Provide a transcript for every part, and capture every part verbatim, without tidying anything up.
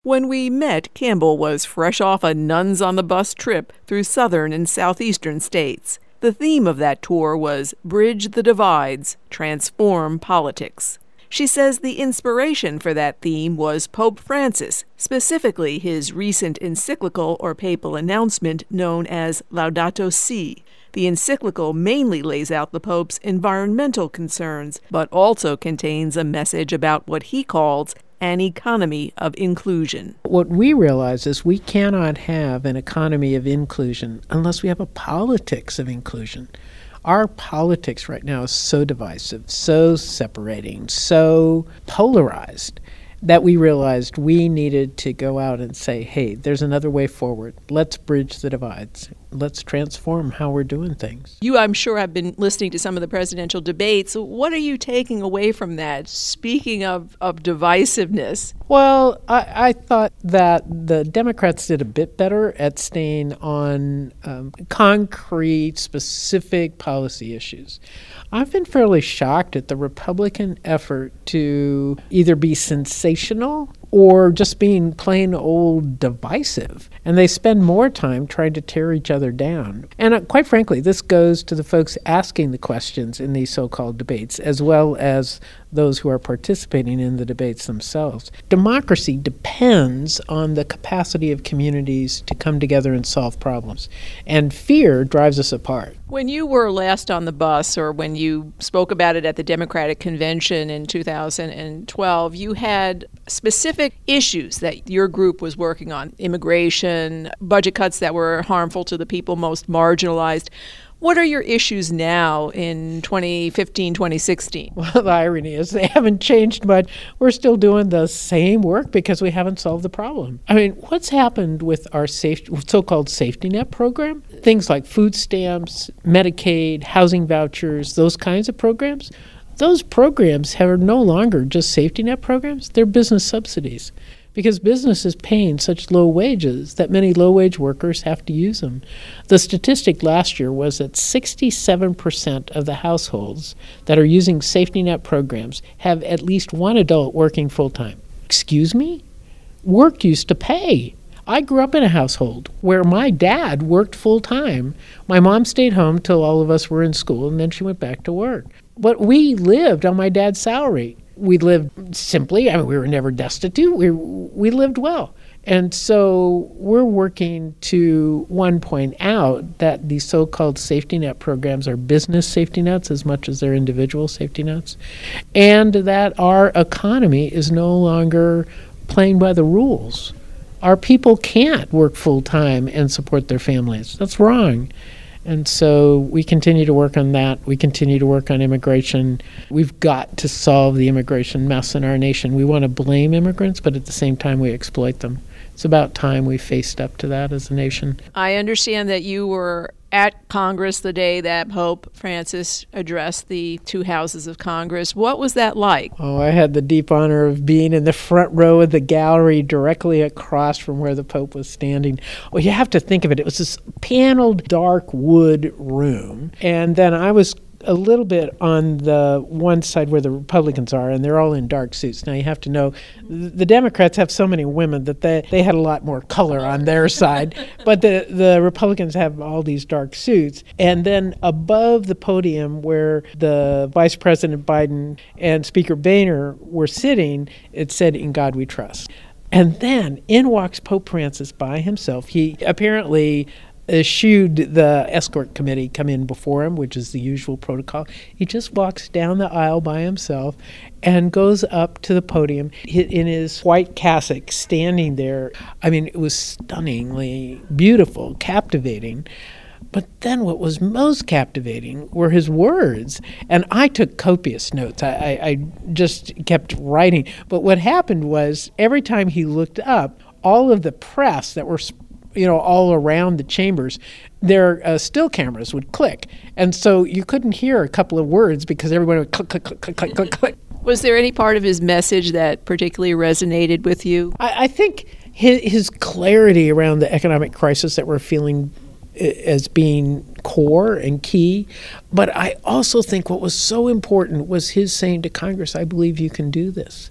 When we met, Campbell was fresh off a nuns on the bus trip through southern and southeastern states. The theme of that tour was Bridge the Divides, Transform Politics. She says the inspiration for that theme was Pope Francis, specifically his recent encyclical or papal announcement known as Laudato Si. The encyclical mainly lays out the Pope's environmental concerns, but also contains a message about what he calls an economy of inclusion. What we realize is we cannot have an economy of inclusion unless we have a politics of inclusion. Our politics right now is so divisive, so separating, so polarized, that we realized we needed to go out and say, hey, there's another way forward. Let's bridge the divides. Let's transform how we're doing things. You, I'm sure, have been listening to some of the presidential debates. What are you taking away from that? Speaking of, of divisiveness. Well, I, I thought that the Democrats did a bit better at staying on um, concrete, specific policy issues. I've been fairly shocked at the Republican effort to either be sensational or just being plain old divisive. And they spend more time trying to tear each other down. And uh, quite frankly, this goes to the folks asking the questions in these so-called debates, as well as those who are participating in the debates themselves. Democracy depends on the capacity of communities to come together and solve problems. And fear drives us apart. When you were last on the bus, or when you spoke about it at the Democratic Convention in two thousand twelve, you had specific issues that your group was working on: immigration, budget cuts that were harmful to the people most marginalized. What are your issues now in twenty fifteen, twenty sixteen? Well, the irony is they haven't changed much. We're still doing the same work because we haven't solved the problem. I mean, what's happened with our safe, so-called safety net program? Things like food stamps, Medicaid, housing vouchers, those kinds of programs. Those programs are no longer just safety net programs. They're business subsidies, because business is paying such low wages that many low-wage workers have to use them. The statistic last year was that sixty-seven percent of the households that are using safety net programs have at least one adult working full-time. Excuse me? Work used to pay. I grew up in a household where my dad worked full-time. My mom stayed home till all of us were in school, and then she went back to work. But we lived on my dad's salary. We lived simply. I mean, we were never destitute. We we lived well. And so we're working to, one, point out that these so-called safety net programs are business safety nets as much as they're individual safety nets, and that our economy is no longer playing by the rules. Our people can't work full-time and support their families. That's wrong. And so we continue to work on that. We continue to work on immigration. We've got to solve the immigration mess in our nation. We want to blame immigrants, but at the same time we exploit them. It's about time we faced up to that as a nation. I understand that you were at Congress the day that Pope Francis addressed the two houses of Congress. What was that like? Oh, I had the deep honor of being in the front row of the gallery directly across from where the Pope was standing. Well, you have to think of it. It was this paneled dark wood room. And then I was a little bit on the one side where the Republicans are, and they're all in dark suits. Now, you have to know, the Democrats have so many women that they, they had a lot more color on their side, but the, the Republicans have all these dark suits. And then above the podium where the Vice President Biden and Speaker Boehner were sitting, it said, "In God We Trust." And then in walks Pope Francis by himself. He apparently eschewed the escort committee come in before him, which is the usual protocol. He just walks down the aisle by himself and goes up to the podium in his white cassock, standing there. I mean, it was stunningly beautiful, captivating. But then what was most captivating were his words. And I took copious notes. I, I, I just kept writing. But what happened was every time he looked up, all of the press that were you know, all around the chambers, their uh, still cameras would click. And so you couldn't hear a couple of words because everybody would click, click, click, click, click, click, click. Was there any part of his message that particularly resonated with you? I, I think his, his clarity around the economic crisis that we're feeling as being core and key. But I also think what was so important was his saying to Congress, I believe you can do this.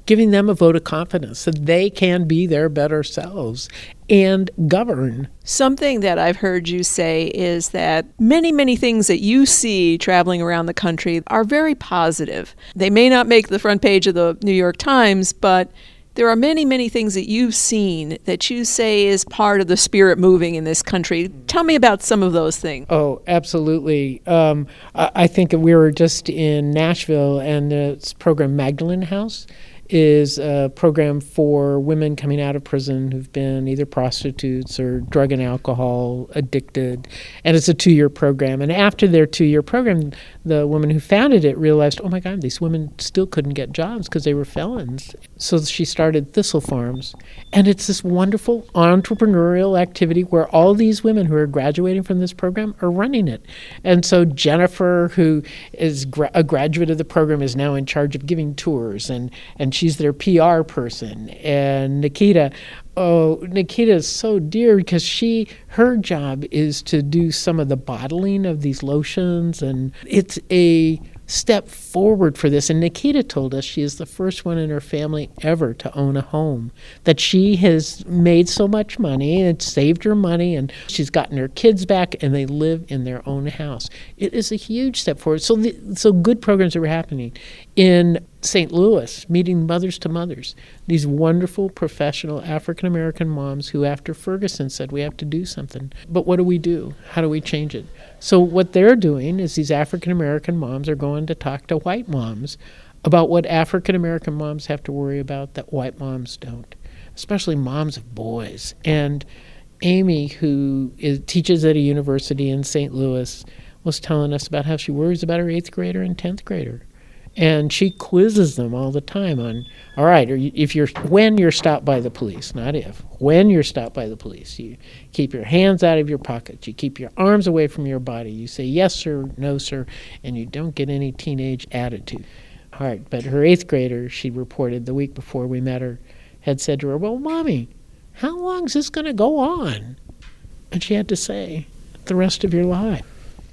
giving them a vote of confidence so they can be their better selves and govern. Something that I've heard you say is that many, many things that you see traveling around the country are very positive. They may not make the front page of the New York Times, but there are many, many things that you've seen that you say is part of the spirit moving in this country. Tell me about some of those things. Oh, absolutely. Um, I, I think we were just in Nashville, and this program Magdalene House is a program for women coming out of prison who've been either prostitutes or drug and alcohol addicted. And it's a two-year program. And after their two-year program, the woman who founded it realized, oh my God, these women still couldn't get jobs because they were felons. So she started Thistle Farms. And it's this wonderful entrepreneurial activity where all these women who are graduating from this program are running it. And so Jennifer, who is gra- a graduate of the program, is now in charge of giving tours, and, and she's their P R person. And Nikita, oh, Nikita is so dear because she, her job is to do some of the bottling of these lotions, and it's a step forward for this. And Nikita told us she is the first one in her family ever to own a home, that she has made so much money and it's saved her money, and she's gotten her kids back and they live in their own house. It is a huge step forward. So, the, so good programs are happening. In Saint Louis, meeting mothers to mothers, these wonderful professional African-American moms who after Ferguson said, we have to do something. But what do we do? How do we change it? So what they're doing is these African-American moms are going to talk to white moms about what African-American moms have to worry about that white moms don't, especially moms of boys. And Amy, who is, teaches at a university in Saint Louis, was telling us about how she worries about her eighth grader and tenth grader. And she quizzes them all the time on, all right, or if you're when you're stopped by the police, not if, when you're stopped by the police, you keep your hands out of your pockets, you keep your arms away from your body, you say yes sir, no sir, and you don't get any teenage attitude. All right, but her eighth grader, she reported the week before we met her, had said to her, well, Mommy, how long is this going to go on? And she had to say, the rest of your life.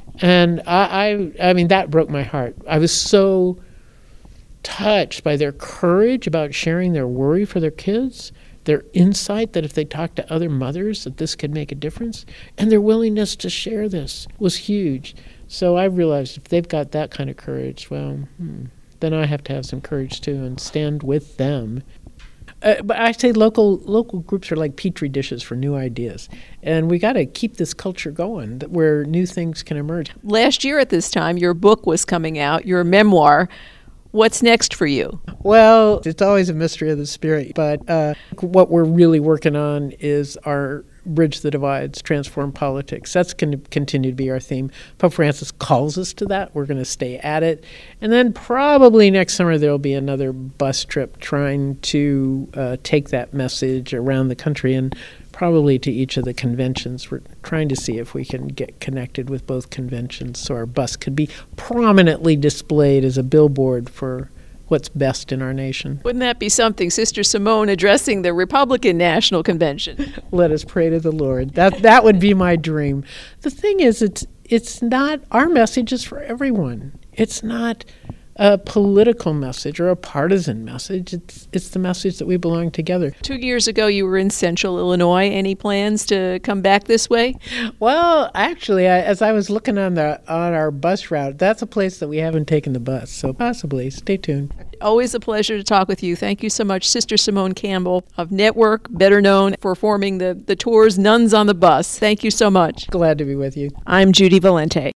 And I, I, I mean, that broke my heart. I was so touched by their courage about sharing their worry for their kids, their insight that if they talk to other mothers that this could make a difference, and their willingness to share this was huge. So I realized if they've got that kind of courage, well, hmm, then I have to have some courage too and stand with them. Uh, but I say local local groups are like petri dishes for new ideas, and we got to keep this culture going that where new things can emerge. Last year at this time, your book was coming out, your memoir. What's next for you? Well, it's always a mystery of the spirit, but uh, what we're really working on is our Bridge the Divides, Transform Politics. That's going to continue to be our theme. Pope Francis calls us to that. We're going to stay at it. And then probably next summer there will be another bus trip trying to uh, take that message around the country and probably to each of the conventions. We're trying to see if we can get connected with both conventions so our bus could be prominently displayed as a billboard for what's best in our nation. Wouldn't that be something, Sister Simone addressing the Republican National Convention? Let us pray to the Lord. That that would be my dream. The thing is, it's it's not, our message is for everyone. It's not a political message or a partisan message. It's it's the message that we belong together. Two years ago, you were in Central Illinois. Any plans to come back this way? Well, actually, I, as I was looking on the on our bus route, that's a place that we haven't taken the bus. So possibly, stay tuned. Always a pleasure to talk with you. Thank you so much, Sister Simone Campbell of Network, better known for forming the, the tours Nuns on the Bus. Thank you so much. Glad to be with you. I'm Judy Valente.